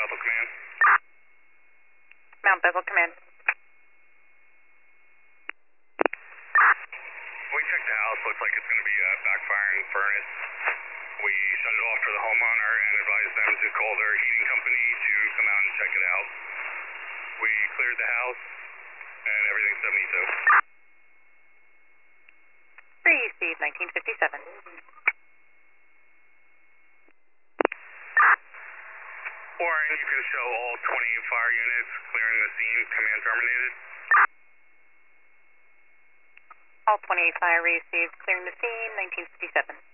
Bethel Command. Mount Bethel Command. We checked the house. Looks like it's going to be a backfiring furnace. We shut it off for the homeowner and advised them to call their heating company to come out and check it out. We cleared the house and everything's 72. Received 1957. Warren, you can show all 20 fire units clearing the scene. Command terminated. All 28 fire received. Clearing the scene, 1957.